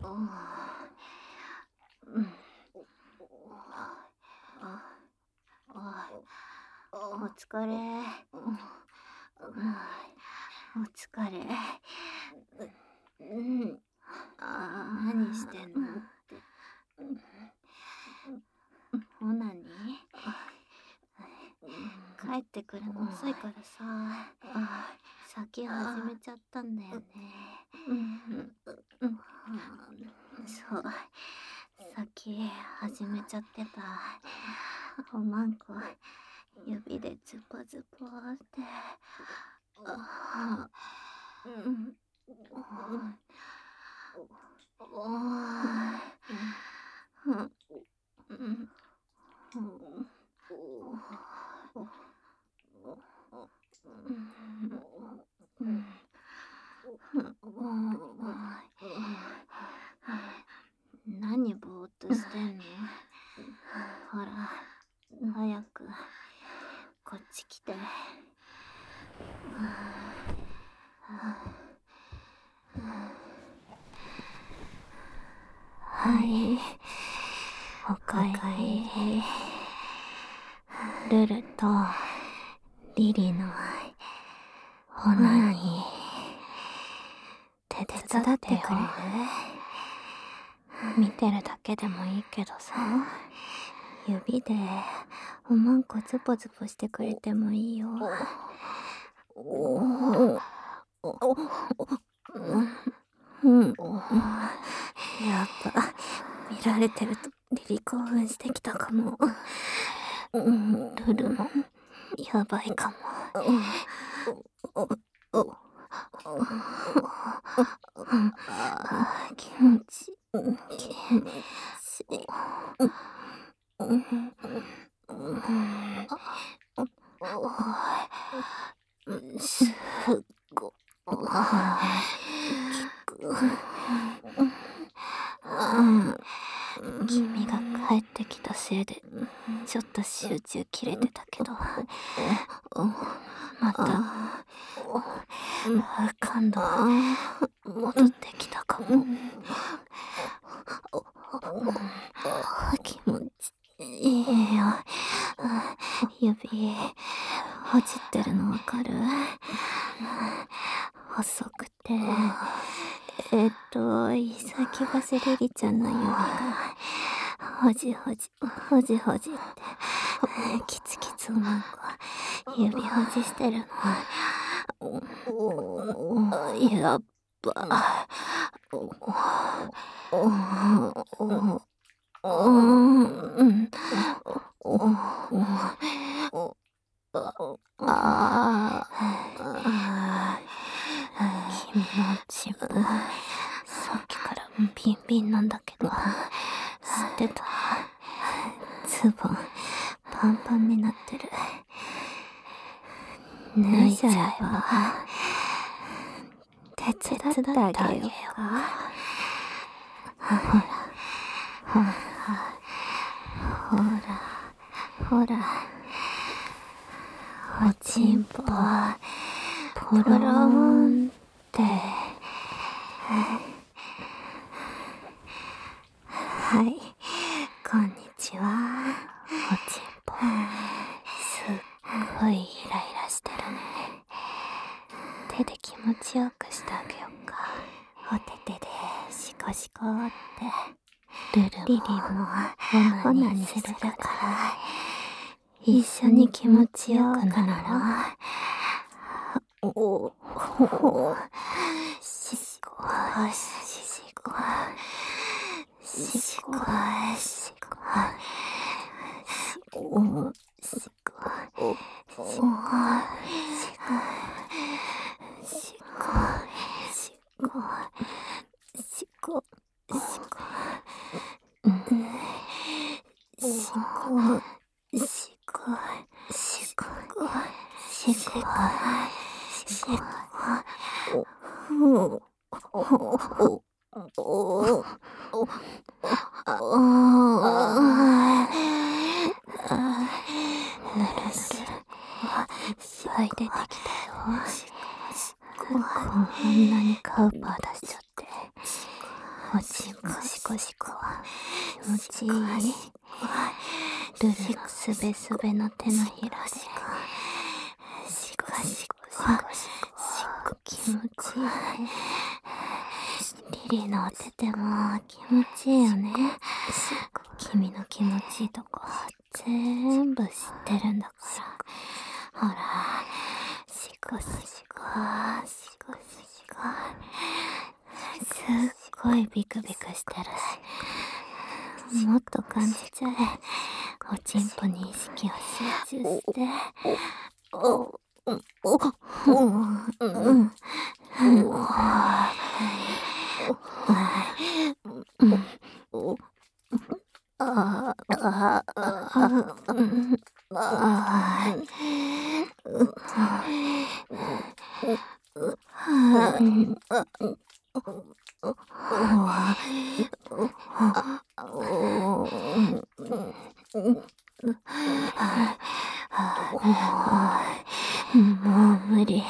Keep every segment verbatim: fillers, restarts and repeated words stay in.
お疲れ。お疲れ。うん。何してんの？ほなに？帰ってくるの遅いからさ、先始めちゃったんだよね。そう、先始めちゃってた。おまんこ指でズポズポって。あうん。お何ぼーっとしてんの？ほら、早くこっち来て。はい、おかえり。ルルとリリのオナニー手伝ってくれる？見てるだけでもいいけどさ、指でおまんこズポズポしてくれてもいいよ。うん、やっぱ見られてるとリリ興奮してきたかも。ルルもやばいかも。気持ちいい。気持ちいい。すっごい君が帰ってきたせいでちょっと集中切れてたけど、また感度戻ってきたかも。気持ちいいよ。指ほじってるのわかる？細くて、えっとい先がせリリちゃんの指がほじほじほじほじってキツキツおまんこ指ほじしてるの。やっぱ君のチンポさっきからビンビンなんだけど、知ってた？ズボンパンパンになってる。脱いじゃえば手伝ってあげようか。ほらほらほらほら、おちんぽポロンって。はい、こんにちは。おちんぽすっごいイライラしてるね。手で気持ちよくしてあげようか。お手手でシコシコって。ルルもリリもオナニーするから一緒に気持ちよくなろう。おおしこししこししこしこしこしこしこしこしこしこしこしこしこしこしこしこおおおおいっぱい出てきたよ。こんなにカウパー出しちゃっておちんしく気持ちいい。ルルのすべすべの手のひらでシコシコシコシコ気持ちいいね。リリのお手手も気持ちいいよね。君の気持ちいいとこ全部知ってるんだから。ほら、シコシコシコシコシコ、すっごいビクビクしてるし、もっと感じちゃえ。おちんぽに意識を集中して。おおおおうんあああうんあもう無理。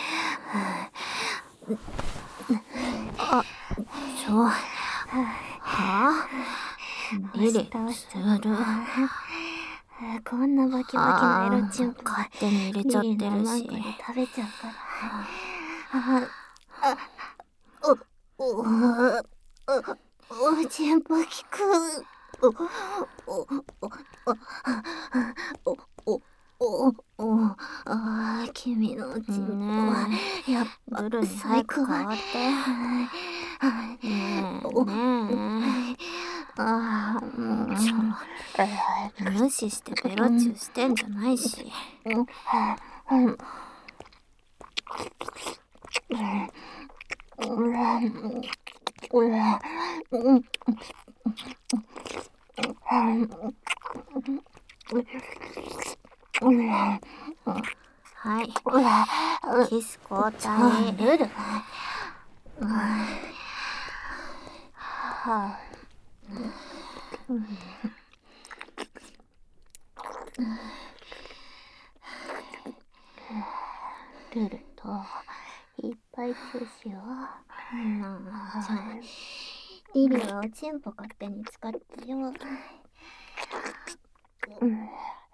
あ、ちょ、はあリリ、するこんなバキバキなエロチンポ勝手に入れちゃってるし、リリのマンコで食べちゃうから。ああおおおおちんぽ効く。おおおおおおああ君のおちんぽはやっぱルルに早く変わって。ねえねえ、ああもうちょ無視してベロチューしてんじゃないし。はい、キス交代。ルルはルルといっぱいチューしよう。なあ、じゃあリリはおちんぽ勝手に使ってよ。うん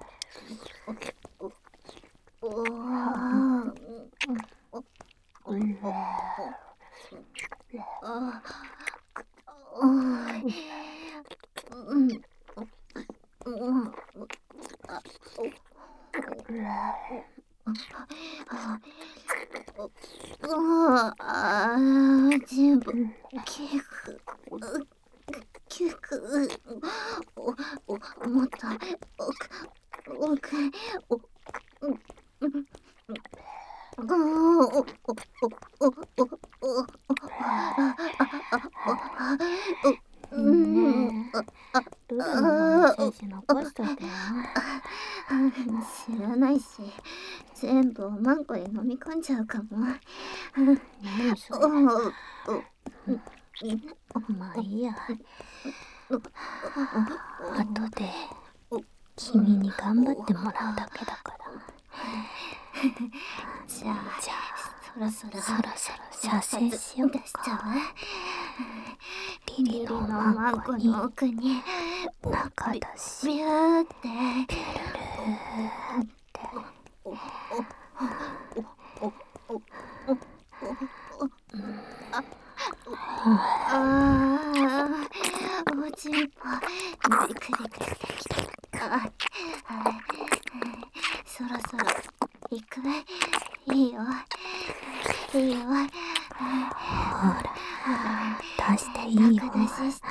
おお全部キクキクおおもっと奥奥おルルの選手残しといてよ。知らないし、全部おまんこで飲み込んじゃうかも。何それ。まあいいや。後で君に頑張ってもらうだけだから。じゃあ、じゃあそろそろそろそろ射精しようか。リリのマンコの奥に中だしビューってビュルルーってああおちんぽビクビクしてきた。そろそろ行く。いいよいいよ。ほら出していいよ。中出しして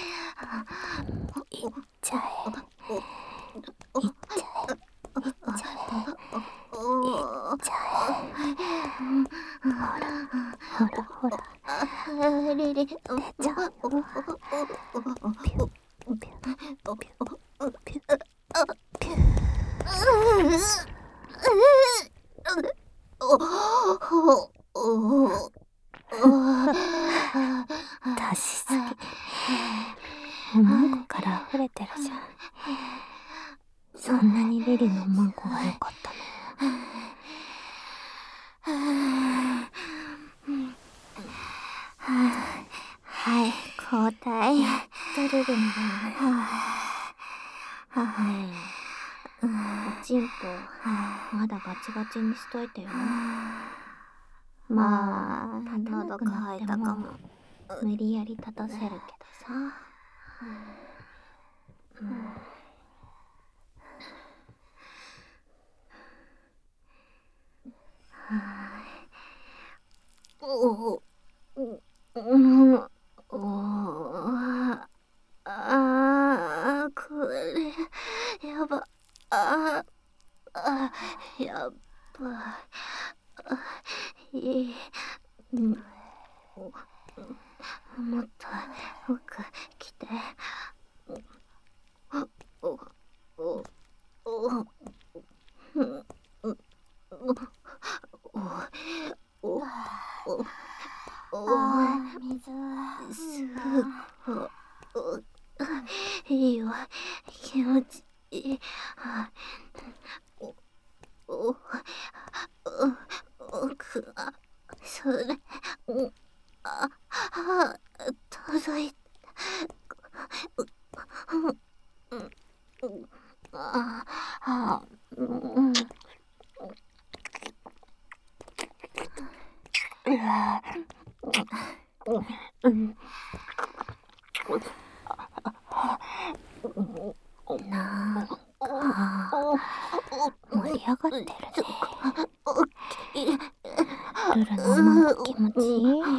いっちゃえいっちゃえいっちゃえいっちゃえ。ほらほらほらリリ出ちゃう。ピュッピュッピュッピュッピュッ出しすぎ。おまんこから溢れてるじゃん。そんなにリリのおまんこが良かったの？はい、交代。 たルルンだ。ねえ、おちんぽまだガチガチにしといてよ。まあ喉乾いたかも。無理やり立たせるけどさ。うん。おお、うん、おああ、これやば、ああ、やばい、いい、うん、もっと奥来て、おおおおおおあ、水すごいいわ、気持ちいい。おおお奥がそれああ届いた。ああうんうんなんか盛り上がってるね。ルルのマンコ気持ちいい？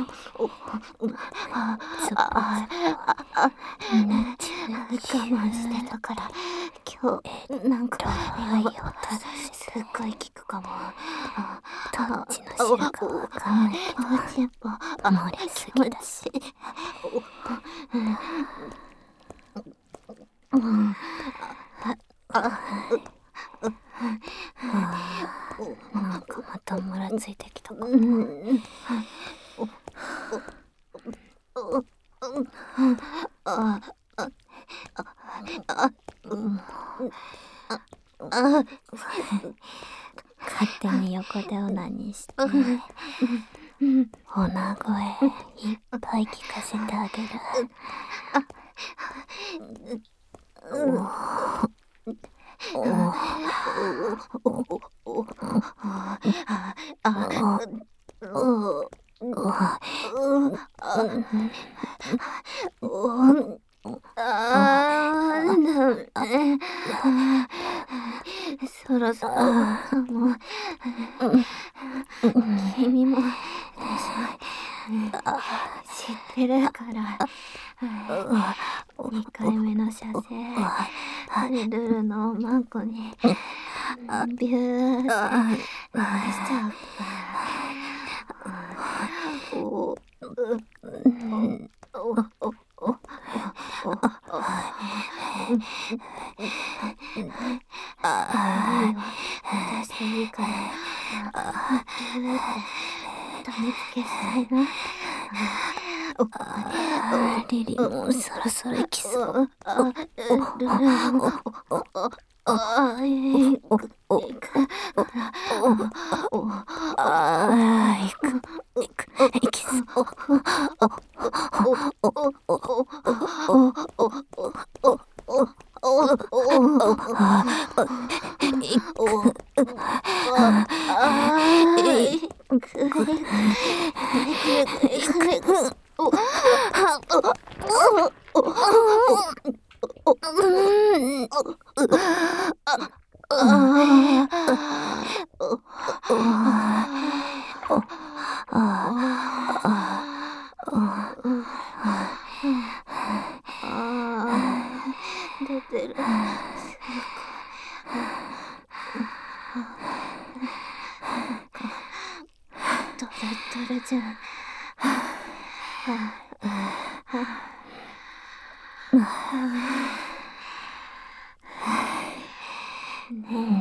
つぼつぼねち我慢してたから今日なんかやばい音すっごい効くかも。どっちの汁かわかんないけどやっぱ漏れすぎだし。うんなんかまたもらついてきたかも。勝手に横でオナニーして女声いっぱい聞かせてあげる。おそろそろもう君も知ってるからにかいめの射精ルルのマンコにビューってしちゃうからお出していいからビューって種付けしたいな。リリもそろそろ行きそう。ルルもあいくいくからあいくいくいきそう出てる。トレトレじゃん。ね